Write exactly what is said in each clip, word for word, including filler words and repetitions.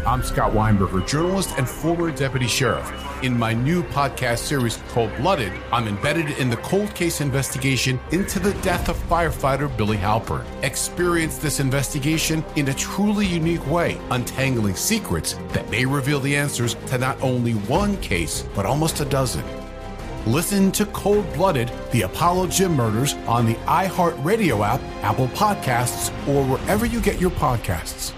I'm Scott Weinberger, journalist and former deputy sheriff. In my new podcast series, Cold Blooded, I'm embedded in the cold case investigation into the death of firefighter Billy Halpern. Experience this investigation in a truly unique way, untangling secrets that may reveal the answers to not only one case, but almost a dozen. Listen to Cold Blooded, the Apollo Gym Murders on the iHeartRadio app, Apple Podcasts, or wherever you get your podcasts.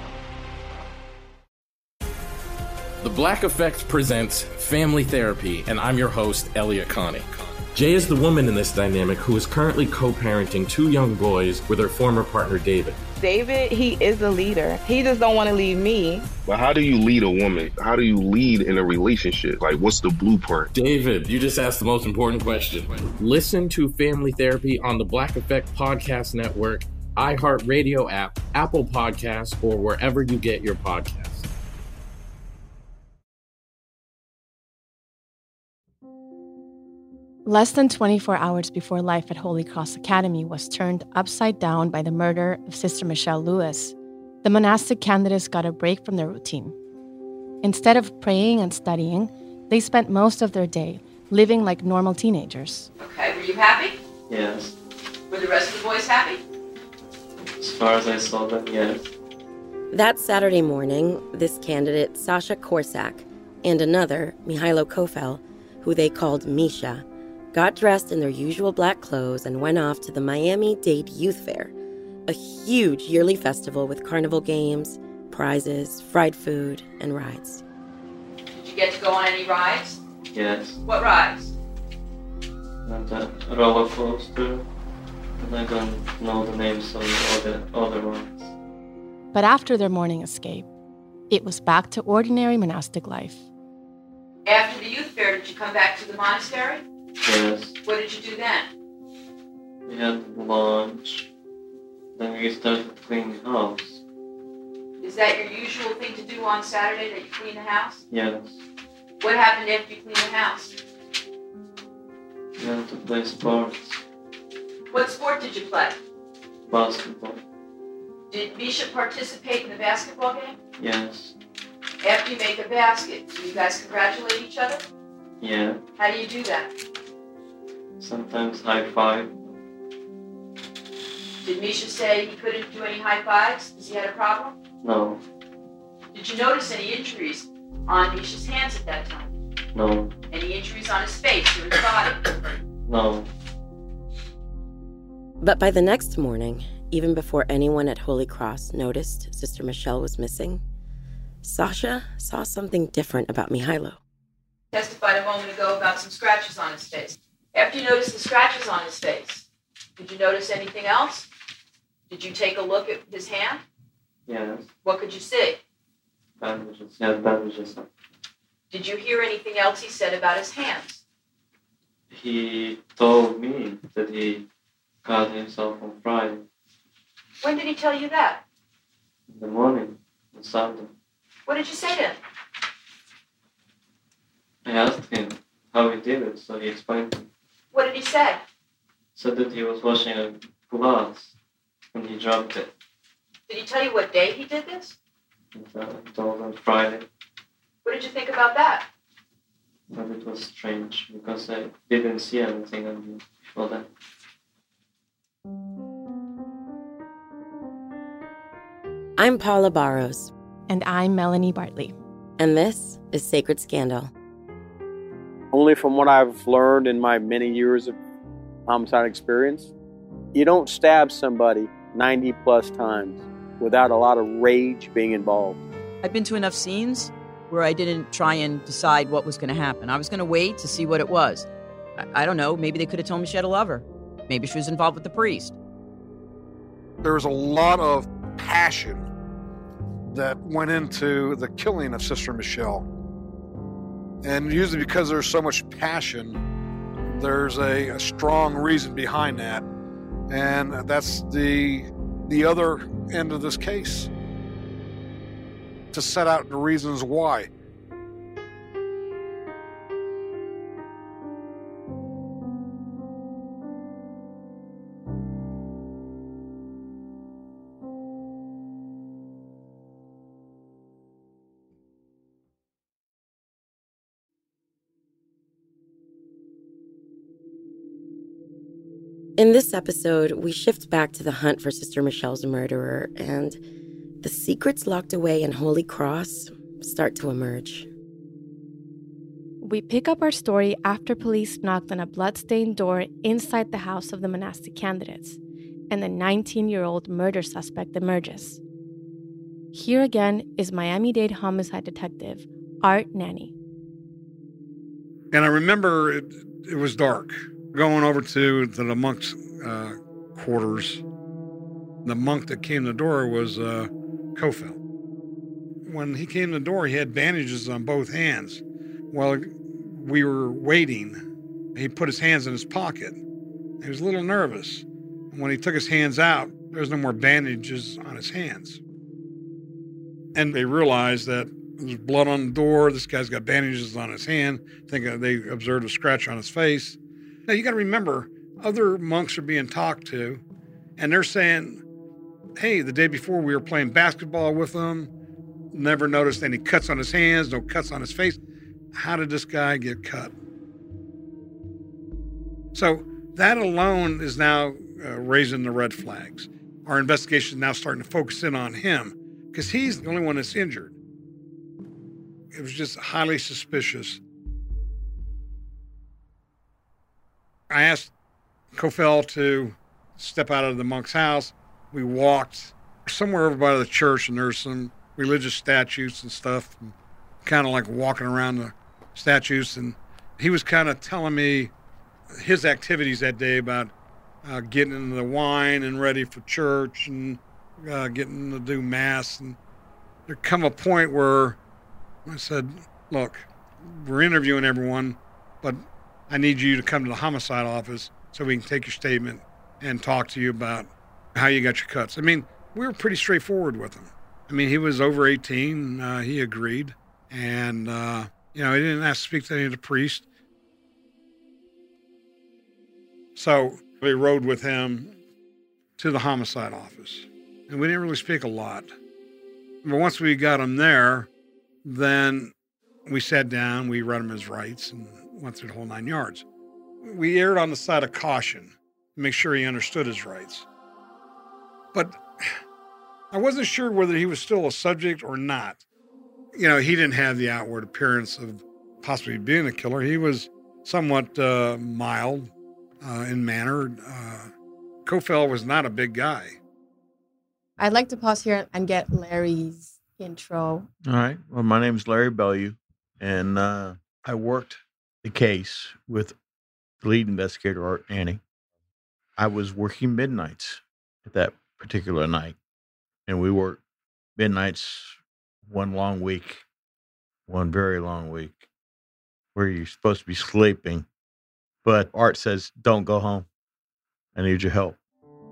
The Black Effect presents Family Therapy, and I'm your host, Elliot Connie. Jay is the woman in this dynamic who is currently co-parenting two young boys with her former partner, David. David, he is a leader. He just don't want to leave me. But how do you lead a woman? How do you lead in a relationship? Like, what's the blueprint? David, you just asked the most important question. Listen to Family Therapy on the Black Effect Podcast Network, iHeartRadio app, Apple Podcasts, or wherever you get your podcasts. Less than twenty-four hours before life at Holy Cross Academy was turned upside down by the murder of Sister Michelle Lewis, the monastic candidates got a break from their routine. Instead of praying and studying, they spent most of their day living like normal teenagers. Okay, were you happy? Yes. Were the rest of the boys happy? As far as I saw them, yes. That Saturday morning, this candidate, Sasha Korsak, and another, Mihailo Kofel, who they called Misha, got dressed in their usual black clothes and went off to the Miami-Dade Youth Fair, a huge yearly festival with carnival games, prizes, fried food, and rides. Did you get to go on any rides? Yes. What rides? And a roller coaster, and I don't know the names of all the other ones. But after their morning escape, it was back to ordinary monastic life. After the youth fair, did you come back to the monastery? Yes. What did you do then? We had lunch, then we started cleaning the house. Is that your usual thing to do on Saturday, that you clean the house? Yes. What happened after you cleaned the house? We went to play sports. What sport did you play? Basketball. Did Misha participate in the basketball game? Yes. After you make a basket, do you guys congratulate each other? Yeah. How do you do that? Sometimes high five. Did Misha say he couldn't do any high fives because he had a problem? No. Did you notice any injuries on Misha's hands at that time? No. Any injuries on his face or his body? No. But by the next morning, even before anyone at Holy Cross noticed Sister Michelle was missing, Sasha saw something different about Mihailo. Testified a moment ago about some scratches on his face. After you noticed the scratches on his face, did you notice anything else? Did you take a look at his hand? Yes. What could you see? Bandages. Yes, bandages. Did you hear anything else he said about his hands? He told me that he cut himself on Friday. When did he tell you that? In the morning, on Sunday. What did you say to him? I asked him how he did it, so he explained to me. What did he say? Said that he was washing a glass and he dropped it. Did he tell you what day he did this? And uh, I told him Friday. What did you think about that? But it was strange because I didn't see anything on him before that. I'm Paula Barros. And I'm Melanie Bartley. And this is Sacred Scandal. Only from what I've learned in my many years of homicide experience, you don't stab somebody ninety plus times without a lot of rage being involved. I've been to enough scenes where I didn't try and decide what was going to happen. I was going to wait to see what it was. I, I don't know, maybe they could have told me she had a lover. Maybe she was involved with the priest. There was a lot of passion that went into the killing of Sister Michelle. And usually because there's so much passion, there's a, a strong reason behind that. And that's the the other end of this case. To set out the reasons why. In this episode, we shift back to the hunt for Sister Michelle's murderer, and the secrets locked away in Holy Cross start to emerge. We pick up our story after police knocked on a bloodstained door inside the house of the monastic candidates, and the nineteen-year-old murder suspect emerges. Here again is Miami-Dade homicide detective Art Nanni. And I remember it, it was dark. Going over to, to the monk's uh, quarters, the monk that came to the door was uh, Kofel. When he came to the door, he had bandages on both hands. While we were waiting, he put his hands in his pocket. He was a little nervous. And when he took his hands out, there was no more bandages on his hands. And they realized that there's blood on the door. This guy's got bandages on his hand. I think they observed a scratch on his face. Now, you got to remember, other monks are being talked to, and they're saying, hey, the day before we were playing basketball with him, never noticed any cuts on his hands, no cuts on his face. How did this guy get cut? So that alone is now uh, raising the red flags. Our investigation is now starting to focus in on him because he's the only one that's injured. It was just highly suspicious. I asked Kofel to step out of the monk's house. We walked somewhere over by the church, and there's some religious statues and stuff, kind of like walking around the statues. And he was kind of telling me his activities that day about uh, getting into the wine and ready for church and uh, getting to do mass. And there come a point where I said, look, we're interviewing everyone, but I need you to come to the homicide office so we can take your statement and talk to you about how you got your cuts. I mean, we were pretty straightforward with him. I mean, he was over eighteen. Uh, he agreed. And, uh, you know, he didn't ask to speak to any of the priests. So we rode with him to the homicide office. And we didn't really speak a lot. But once we got him there, then we sat down, we read him his rights, and went through the whole nine yards. We erred on the side of caution to make sure he understood his rights. But I wasn't sure whether he was still a subject or not. You know, he didn't have the outward appearance of possibly being a killer. He was somewhat uh, mild uh, in manner. Uh, Kofel was not a big guy. I'd like to pause here and get Larry's intro. All right. Well, my name is Larry Bellew, and uh, I worked the case with the lead investigator, Art Nanni. I was working midnights at that particular night, and we worked midnights one long week, one very long week, where you're supposed to be sleeping. But Art says, don't go home. I need your help.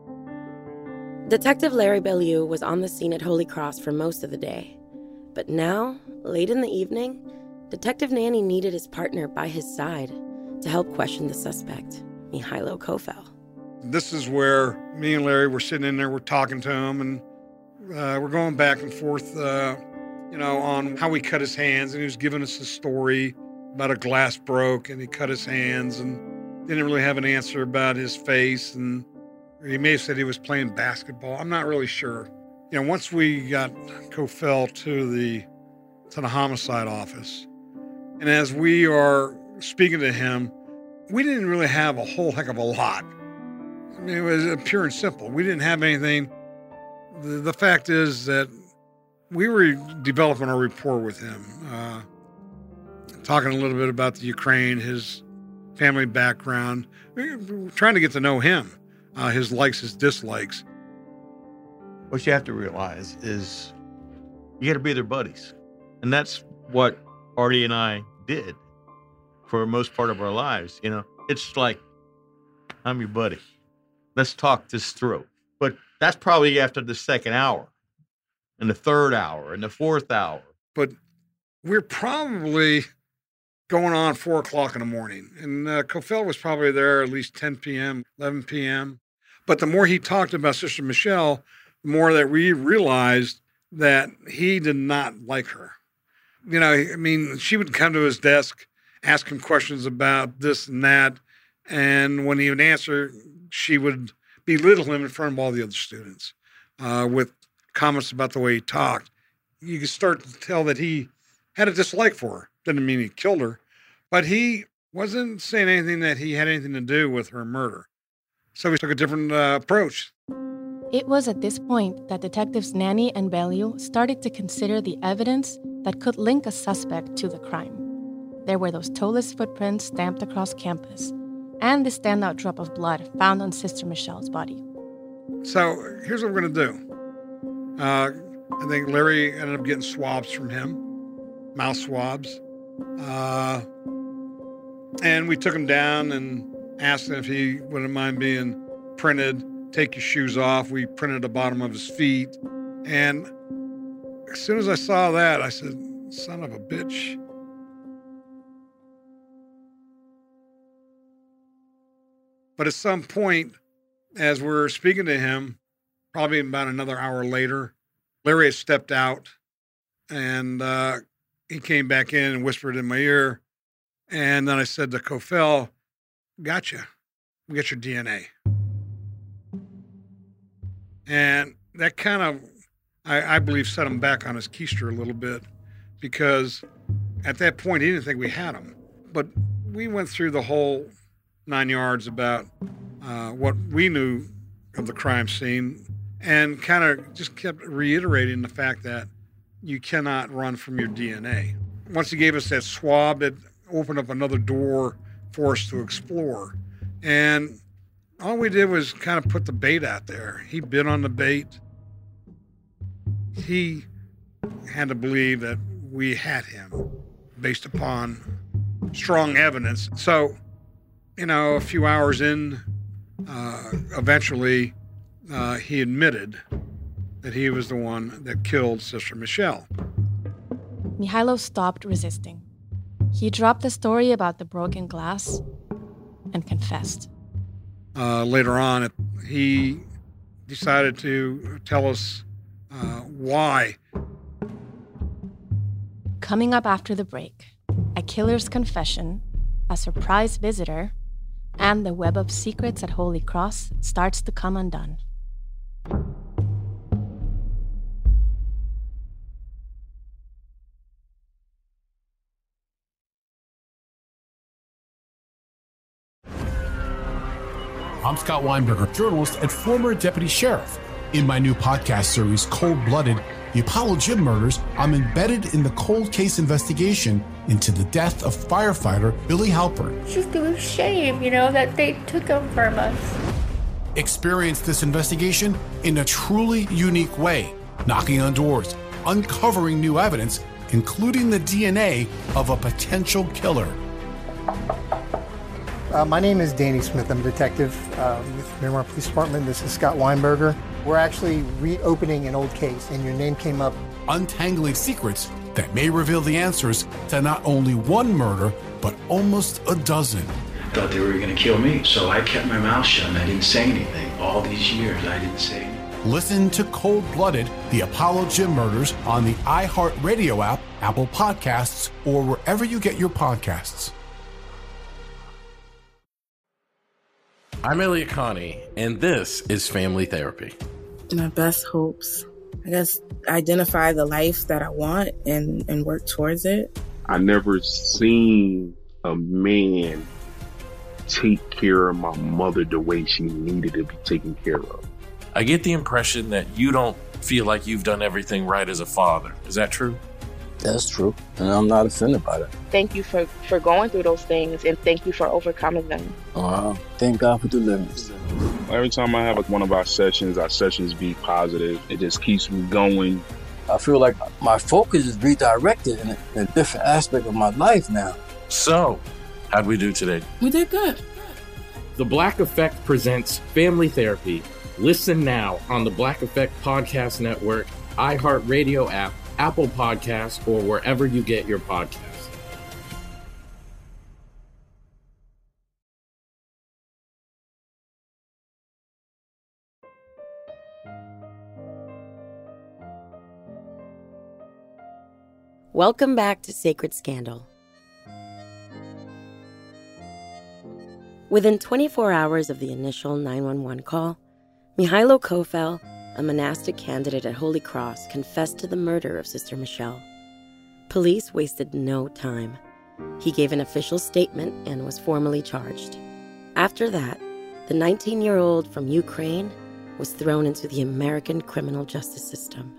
Detective Larry Bellew was on the scene at Holy Cross for most of the day. But now, late in the evening, Detective Nanni needed his partner by his side to help question the suspect, Mihailo Kofel. This is where me and Larry were sitting in there, we're talking to him, and uh, we're going back and forth, uh, you know, on how he cut his hands. And he was giving us a story about a glass broke and he cut his hands, and didn't really have an answer about his face. And he may have said he was playing basketball. I'm not really sure. You know, once we got Kofel to the to the homicide office, and as we are speaking to him, we didn't really have a whole heck of a lot. I mean, it was pure and simple. We didn't have anything. The, the fact is that we were developing a rapport with him, uh, talking a little bit about the Ukraine, his family background. We were trying to get to know him, uh, his likes, his dislikes. What you have to realize is you got to be their buddies. And that's what Artie and I did for most part of our lives. You know, it's like, I'm your buddy. Let's talk this through. But that's probably after the second hour and the third hour and the fourth hour. But we're probably going on four o'clock in the morning. And uh, Kofel was probably there at least ten p.m., eleven p.m. But the more he talked about Sister Michelle, the more that we realized that he did not like her. You know, I mean, she would come to his desk, ask him questions about this and that, And when he would answer, she would belittle him in front of all the other students uh, with comments about the way he talked. You could start to tell that he had a dislike for her. Didn't mean he killed her, but he wasn't saying anything that he had anything to do with her murder. So he took a different uh, approach. It was at this point that detectives Nanny and Bellew started to consider the evidence that could link a suspect to the crime. There were those toeless footprints stamped across campus and the standout drop of blood found on Sister Michelle's body. So here's what we're going to do. Uh, I think Larry ended up getting swabs from him, mouth swabs. Uh, and we took him down and asked him if he wouldn't mind being printed. Take your shoes off. We printed the bottom of his feet. And as soon as I saw that, I said, son of a bitch. But at some point, as we're speaking to him, probably about another hour later, Larry had stepped out and uh, he came back in and whispered in my ear. And then I said to Coffell, gotcha. We got your D N A. And that kind of, I, I believe, set him back on his keister a little bit, because at that point, he didn't think we had him. But we went through the whole nine yards about uh, what we knew of the crime scene and kind of just kept reiterating the fact that you cannot run from your D N A. Once he gave us that swab, it opened up another door for us to explore. And all we did was kind of put the bait out there. He bit on the bait. He had to believe that we had him based upon strong evidence. So, you know, a few hours in, uh, eventually uh, he admitted that he was the one that killed Sister Michelle. Mihailo stopped resisting. He dropped the story about the broken glass and confessed. Uh, later on, he decided to tell us uh, why. Coming up after the break, a killer's confession, a surprise visitor, and the web of secrets at Holy Cross starts to come undone. I'm Scott Weinberger, journalist and former deputy sheriff. In my new podcast series, Cold Blooded, The Apollo Gym Murders, I'm embedded in the cold case investigation into the death of firefighter Billy Halpern. It's just a shame, you know, that they took him from us. Experience this investigation in a truly unique way, knocking on doors, uncovering new evidence, including the D N A of a potential killer. Uh, my name is Danny Smith. I'm a detective uh, with Miramar Police Department. This is Scott Weinberger. We're actually reopening an old case, and your name came up. Untangling secrets that may reveal the answers to not only one murder, but almost a dozen. I thought they were going to kill me, so I kept my mouth shut and I didn't say anything. All these years, I didn't say anything. Listen to Cold Blooded, The Apollo Gym Murders on the iHeartRadio app, Apple Podcasts, or wherever you get your podcasts. I'm Elliot Connie, and this is Family Therapy. My best hopes, I guess, identify the life that I want and, and work towards it. I never seen a man take care of my mother the way she needed to be taken care of. I get the impression that you don't feel like you've done everything right as a father. Is that true? That's true, and I'm not offended by that. Thank you for, for going through those things, and thank you for overcoming them. Wow. Thank God for deliverance. Every time I have like one of our sessions, our sessions be positive. It just keeps me going. I feel like my focus is redirected in a, in a different aspect of my life now. So, how'd we do today? We did good. The Black Effect presents Family Therapy. Listen now on the Black Effect Podcast Network, iHeartRadio app, Apple Podcasts, or wherever you get your podcasts. Welcome back to Sacred Scandal. Within twenty-four hours of the initial nine one one call, Mihailo Kofel, a monastic candidate at Holy Cross, confessed to the murder of Sister Michelle. Police wasted no time. He gave an official statement and was formally charged. After that, the nineteen-year-old from Ukraine was thrown into the American criminal justice system.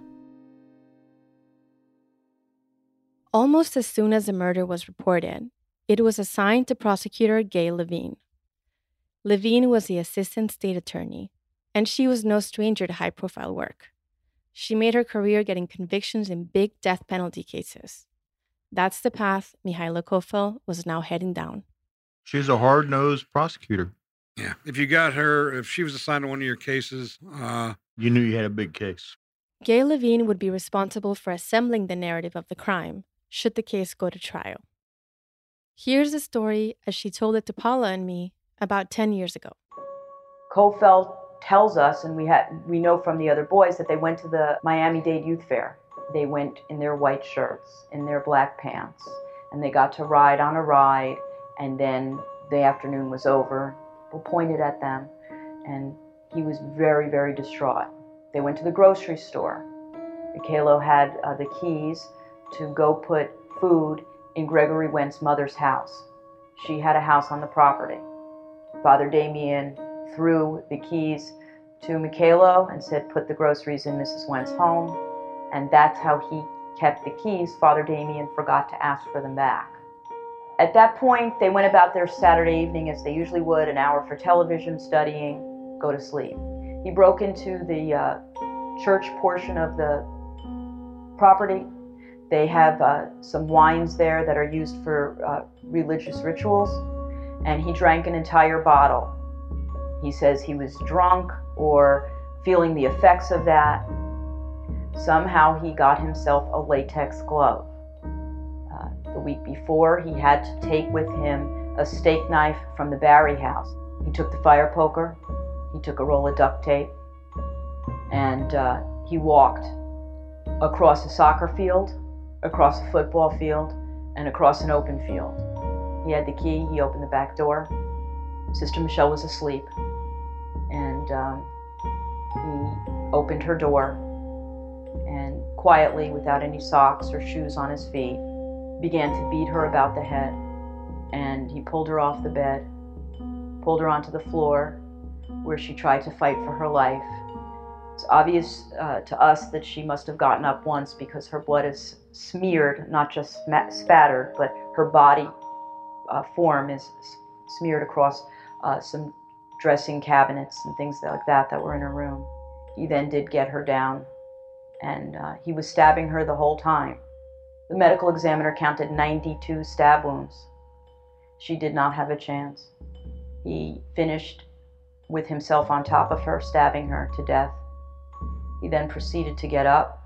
Almost as soon as the murder was reported, it was assigned to prosecutor Gail Levine. Levine was the assistant state attorney, and she was no stranger to high-profile work. She made her career getting convictions in big death penalty cases. That's the path Mihailo Kofel was now heading down. She's a hard-nosed prosecutor. Yeah. If you got her, if she was assigned to one of your cases, uh, you knew you had a big case. Gail Levine would be responsible for assembling the narrative of the crime, should the case go to trial. Here's the story as she told it to Paula and me about ten years ago. Kofel tells us, and we had we know from the other boys, that they went to the Miami-Dade Youth Fair. They went in their white shirts, in their black pants, and they got to ride on a ride, and then the afternoon was over. People pointed at them, and he was very, very distraught. They went to the grocery store. Mihailo had uh, the keys to go put food in Gregory Wendt's mother's house. She had a house on the property. Father Damien threw the keys to Mihailo and said, put the groceries in Missus Wendt's home. And that's how he kept the keys. Father Damien forgot to ask for them back. At that point, they went about their Saturday evening as they usually would, an hour for television, studying, go to sleep. He broke into the uh, church portion of the property. They have uh, some wines there that are used for uh, religious rituals, and he drank an entire bottle. He says he was drunk or feeling the effects of that. Somehow he got himself a latex glove. Uh, the week before, he had to take with him a steak knife from the Barry house. He took the fire poker, he took a roll of duct tape, and uh, he walked across a soccer field, across a football field, and across an open field. He had the key, he opened the back door. Sister Michelle was asleep, and um, he opened her door, and quietly, without any socks or shoes on his feet, began to beat her about the head. And he pulled her off the bed, pulled her onto the floor, where she tried to fight for her life. It's obvious uh, to us that she must have gotten up once, because her blood is smeared, not just spattered, but her body uh, form is smeared across uh, some dressing cabinets and things like that that were in her room. He then did get her down, and uh, he was stabbing her the whole time. The medical examiner counted ninety-two stab wounds. She did not have a chance. He finished with himself on top of her, stabbing her to death. He then proceeded to get up.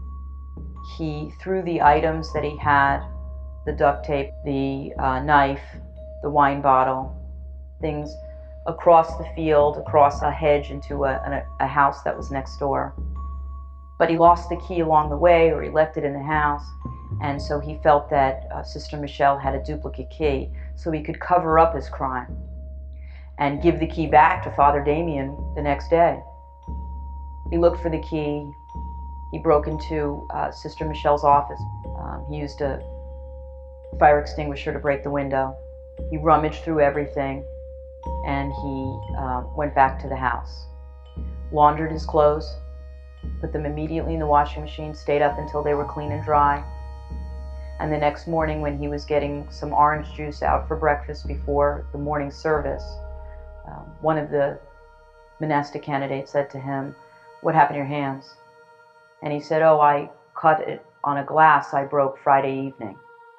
He threw the items that he had, the duct tape, the uh, knife, the wine bottle, things across the field, across a hedge into a, a, a house that was next door. But he lost the key along the way, or he left it in the house, and so he felt that uh, Sister Michelle had a duplicate key, so he could cover up his crime and give the key back to Father Damien the next day. He looked for the key. He broke into uh, Sister Michelle's office. Um, he used a fire extinguisher to break the window. He rummaged through everything, and he uh, went back to the house. Laundered his clothes, put them immediately in the washing machine, stayed up until they were clean and dry. And the next morning, when he was getting some orange juice out for breakfast before the morning service, um, one of the monastic candidates said to him, "What happened to your hands?" And he said, "Oh, I cut it on a glass I broke Friday evening."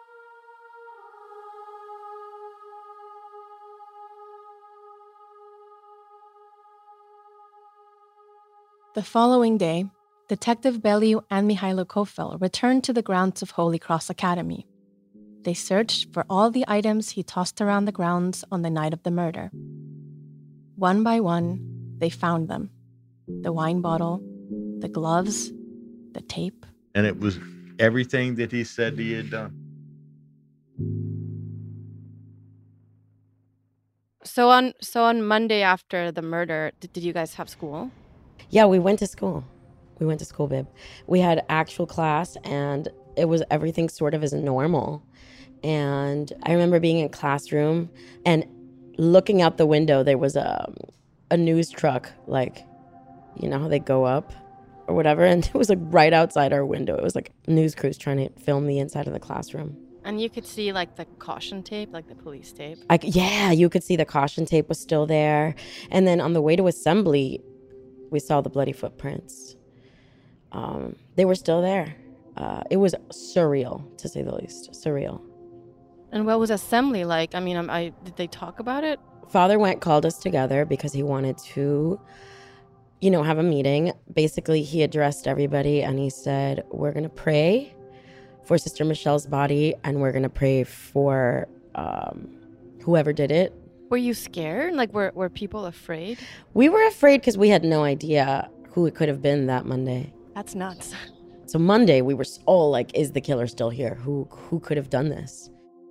The following day, Detective Belliu and Mihailo Kofel returned to the grounds of Holy Cross Academy. They searched for all the items he tossed around the grounds on the night of the murder. One by one, they found them. The wine bottle, the gloves, the tape. And it was everything that he said he had done. So on so on Monday after the murder, did, did you guys have school? Yeah, we went to school. We went to school, babe. We had actual class, and it was everything sort of as normal. And I remember being in classroom and looking out the window. There was a a news truck, like, you know how they go up or whatever, and it was like right outside our window. It was like news crews trying to film the inside of the classroom. And you could see like the caution tape, like the police tape. I, yeah, you could see the caution tape was still there. And then on the way to assembly, we saw the bloody footprints. Um, they were still there. Uh, it was surreal, to say the least. Surreal. And what was assembly like? I mean, um, I did they talk about it? Father Went called us together because he wanted to, you know, have a meeting. Basically, he addressed everybody and he said, we're going to pray for Sister Michelle's body, and we're going to pray for um, whoever did it. Were you scared? Like, were, were people afraid? We were afraid because we had no idea who it could have been that Monday. That's nuts. So Monday, we were all like, is the killer still here? Who, who could have done this?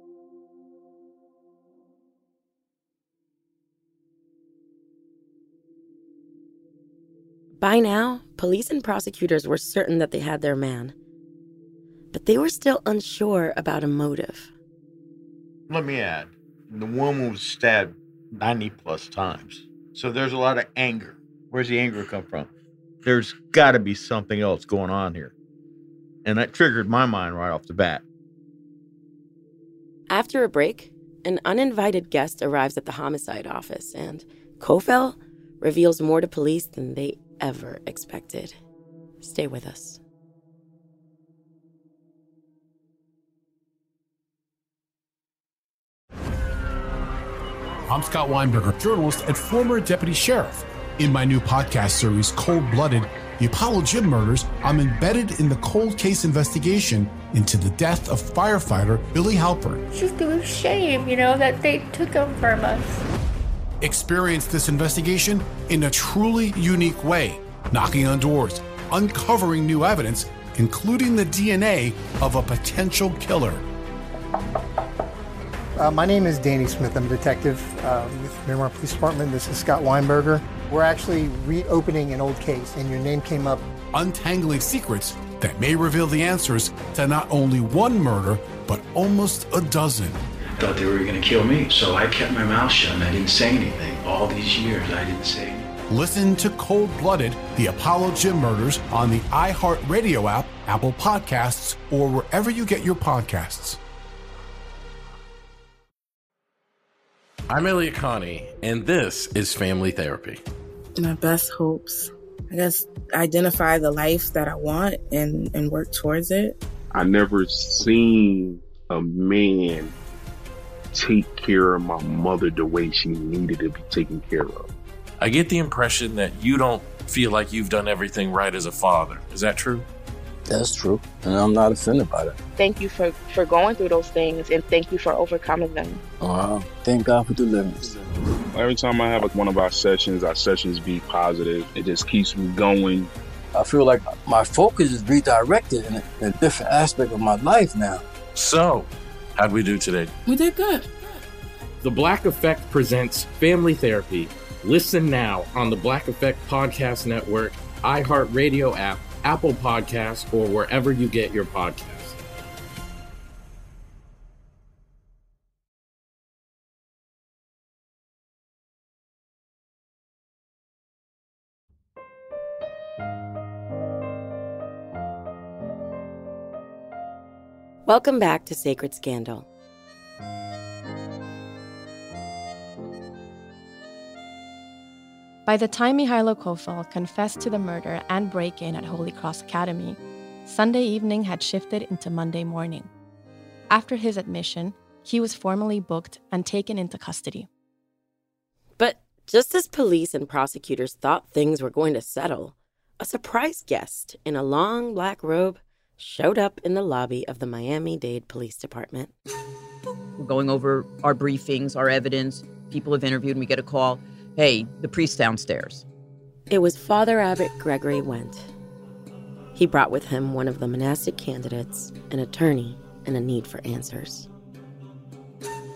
By now, police and prosecutors were certain that they had their man. But they were still unsure about a motive. Let me add, the woman was stabbed ninety plus times. So there's a lot of anger. Where's the anger come from? There's got to be something else going on here. And that triggered my mind right off the bat. After a break, an uninvited guest arrives at the homicide office, and Kofel reveals more to police than they ever expected. Stay with us. I'm Scott Weinberger, journalist and former deputy sheriff. In my new podcast series, Cold Blooded, The Apollo Gym Murders, I'm embedded in the cold case investigation into the death of firefighter Billy Halpern. It's just a shame, you know, that they took him from us. Experience this investigation in a truly unique way, knocking on doors, uncovering new evidence, including the D N A of a potential killer. Uh, my name is Danny Smith. I'm a detective uh, with Miramar Police Department. This is Scott Weinberger. We're actually reopening an old case, and your name came up. Untangling secrets that may reveal the answers to not only one murder, but almost a dozen. I thought they were going to kill me, so I kept my mouth shut and I didn't say anything. All these years, I didn't say anything. Listen to Cold Blooded, The Apollo Gym Murders on the iHeartRadio app, Apple Podcasts, or wherever you get your podcasts. I'm Elliot Connie, and this is Family Therapy. My best hopes, I guess, identify the life that I want and, and work towards it. I never seen a man take care of my mother the way she needed to be taken care of. I get the impression that you don't feel like you've done everything right as a father. Is that true? That's true, and I'm not offended by that. Thank you for, for going through those things, and thank you for overcoming them. Wow. Thank God for deliverance. Every time I have like one of our sessions, our sessions be positive. It just keeps me going. I feel like my focus is redirected in a, in a different aspect of my life now. So, how'd we do today? We did good. The Black Effect presents Family Therapy. Listen now on the Black Effect Podcast Network, iHeartRadio app, Apple Podcasts, or wherever you get your podcasts. Welcome back to Sacred Scandal. By the time Mihailo Kofel confessed to the murder and break-in at Holy Cross Academy, Sunday evening had shifted into Monday morning. After his admission, he was formally booked and taken into custody. But just as police and prosecutors thought things were going to settle, a surprise guest in a long black robe showed up in the lobby of the Miami-Dade Police Department. We're going over our briefings, our evidence. People have interviewed, and we get a call. Hey, the priest downstairs. It was Father Abbot Gregory Went. He brought with him one of the monastic candidates, an attorney, and a need for answers.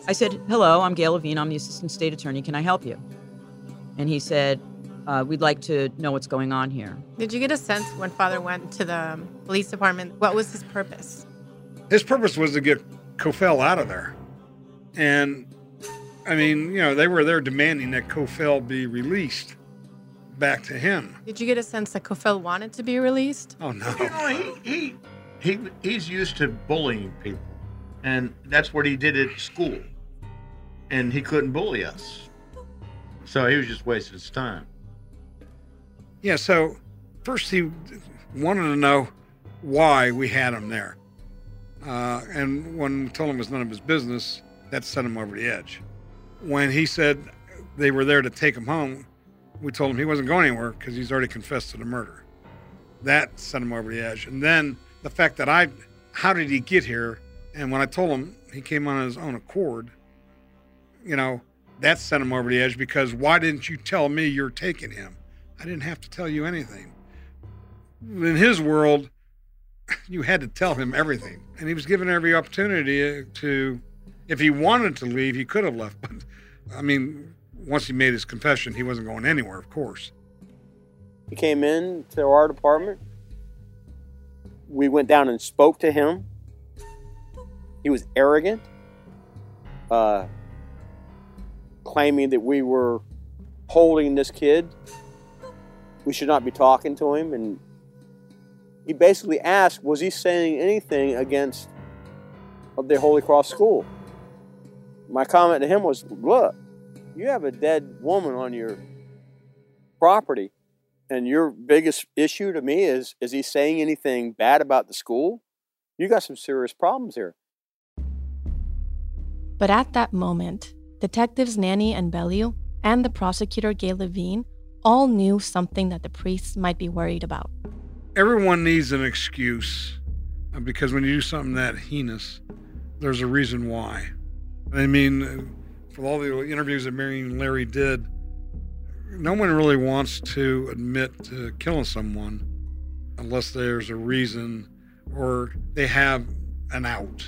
I said, hello, I'm Gail Levine. I'm the assistant state attorney. Can I help you? And he said, uh, we'd like to know what's going on here. Did you get a sense when Father went to the police department, what was his purpose? His purpose was to get Coffell out of there. And, I mean, you know, they were there demanding that Coffell be released back to him. Did you get a sense that Coffell wanted to be released? Oh, no. You know, he, he, he, he's used to bullying people. And that's what he did at school. And he couldn't bully us. So he was just wasting his time. Yeah, so first he wanted to know why we had him there. Uh, and when we told him it was none of his business, that sent him over the edge. When he said they were there to take him home, we told him he wasn't going anywhere because he's already confessed to the murder. That sent him over the edge. And then the fact that I, how did he get here? And when I told him he came on his own accord, you know, that sent him over the edge because why didn't you tell me you're taking him? I didn't have to tell you anything. In his world, you had to tell him everything. And he was given every opportunity to, if he wanted to leave, he could have left. But, I mean, once he made his confession, he wasn't going anywhere, of course. He came in to our department. We went down and spoke to him. He was arrogant, uh, claiming that we were holding this kid. We should not be talking to him. And he basically asked, was he saying anything against of the Holy Cross School? My comment to him was, look, you have a dead woman on your property, and your biggest issue to me is, is he saying anything bad about the school? You got some serious problems here. But at that moment, Detectives Nanny and Bellew and the prosecutor Gail Levine all knew something that the priests might be worried about. Everyone needs an excuse because when you do something that heinous, there's a reason why. I mean, for all the interviews that Mary and Larry did, no one really wants to admit to killing someone unless there's a reason or they have an out.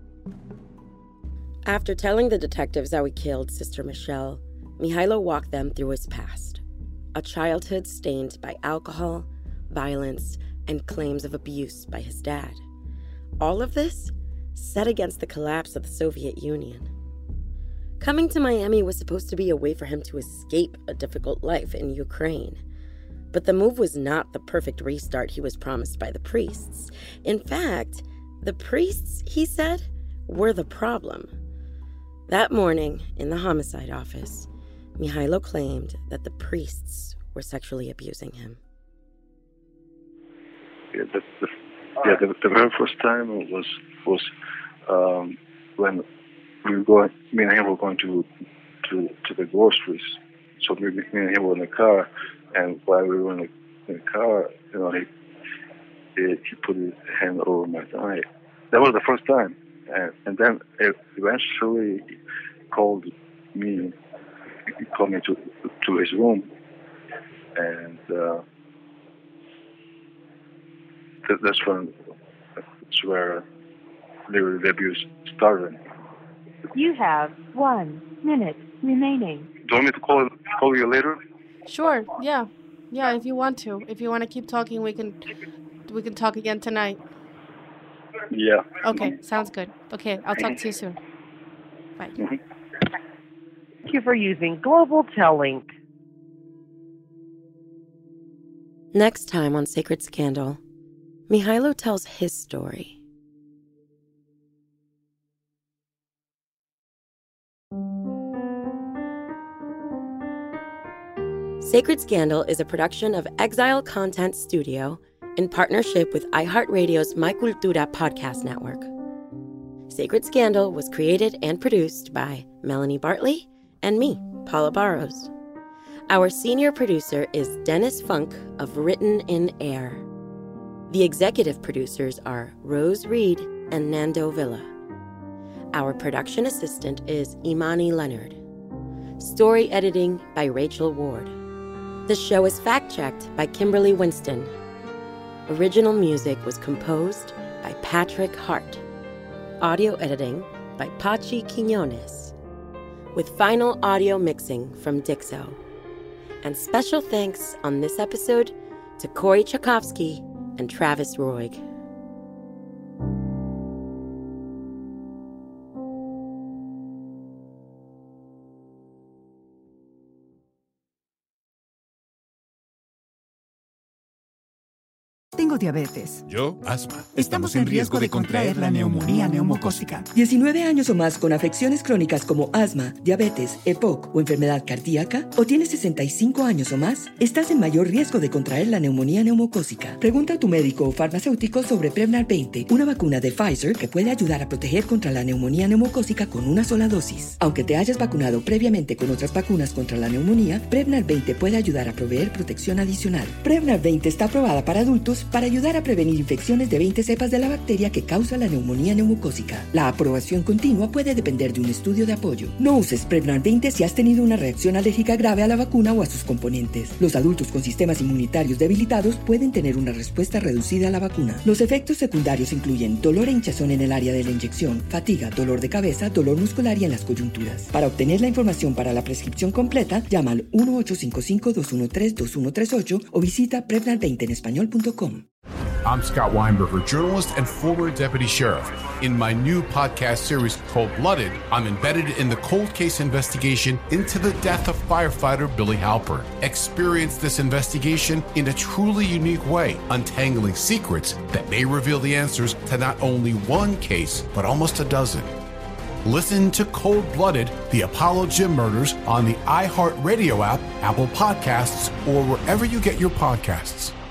After telling the detectives how he killed Sister Michelle, Mihailo walked them through his past. A childhood stained by alcohol, violence, and claims of abuse by his dad. All of this set against the collapse of the Soviet Union. Coming to Miami was supposed to be a way for him to escape a difficult life in Ukraine. But the move was not the perfect restart he was promised by the priests. In fact, the priests, he said, were the problem. That morning, in the homicide office, Mihailo claimed that the priests were sexually abusing him. Yeah, the, the, yeah, the, the very first time was was um, when we were going. Me and him were going to to to the groceries. So me, me and him were in the car, and while we were in the, in the car, you know, he, he he put his hand over my thigh. That was the first time. And, and then eventually he called me, he called me to to his room, and uh, th- that's when that's where the, the abuse started. You have one minute remaining. Do you want me to call call you later? Sure, yeah. Yeah, if you want to. If you want to keep talking, we can we can talk again tonight. Yeah. Okay, sounds good. Okay, I'll talk to you soon. Bye. Thank you for using Global Tellink. Next time on Sacred Scandal, Mihailo tells his story. Sacred Scandal is a production of Exile Content Studio in partnership with iHeartRadio's My Cultura podcast network. Sacred Scandal was created and produced by Melanie Bartley and me, Paula Barrows. Our senior producer is Dennis Funk of Written in Air. The executive producers are Rose Reed and Nando Villa. Our production assistant is Imani Leonard. Story editing by Rachel Ward. The show is fact-checked by Kimberly Winston. Original music was composed by Patrick Hart. Audio editing by Pachi Quinones, with final audio mixing from Dixo. And special thanks on this episode to Corey Tchaikovsky and Travis Roig. Tengo diabetes. Yo, asma. Estamos en riesgo de contraer la neumonía neumocócica. diecinueve años o más con afecciones crónicas como asma, diabetes, E P O C o enfermedad cardíaca, o tienes sesenta y cinco años o más, estás en mayor riesgo de contraer la neumonía neumocócica. Pregunta a tu médico o farmacéutico sobre Prevnar veinte, una vacuna de Pfizer que puede ayudar a proteger contra la neumonía neumocócica con una sola dosis. Aunque te hayas vacunado previamente con otras vacunas contra la neumonía, Prevnar veinte puede ayudar a proveer protección adicional. Prevnar veinte está aprobada para adultos para ayudar a prevenir infecciones de veinte cepas de la bacteria que causa la neumonía neumocócica. La aprobación continua puede depender de un estudio de apoyo. No uses Prevnar veinte si has tenido una reacción alérgica grave a la vacuna o a sus componentes. Los adultos con sistemas inmunitarios debilitados pueden tener una respuesta reducida a la vacuna. Los efectos secundarios incluyen dolor e hinchazón en el área de la inyección, fatiga, dolor de cabeza, dolor muscular y en las coyunturas. Para obtener la información para la prescripción completa, llama al uno ocho cinco cinco, dos uno tres, dos uno tres ocho o visita prevnar veinte en español punto com. I'm Scott Weinberger, journalist and former deputy sheriff. In my new podcast series called Blooded, I'm embedded in the cold case investigation into the death of firefighter Billy Halpern. Experience this investigation in a truly unique way, untangling secrets that may reveal the answers to not only one case, but almost a dozen. Listen to Cold Blooded, The Apollo Gym Murders on the iHeartRadio app, Apple Podcasts, or wherever you get your podcasts.